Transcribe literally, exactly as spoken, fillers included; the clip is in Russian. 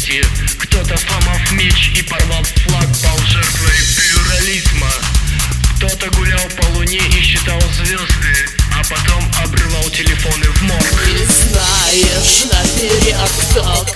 смерти. Кто-то, сломав меч и порвав флаг, пал жертвой плюрализма. Кто-то гулял по луне и считал звезды, а потом обрывал телефоны в морг. Не знаешь наперед, кто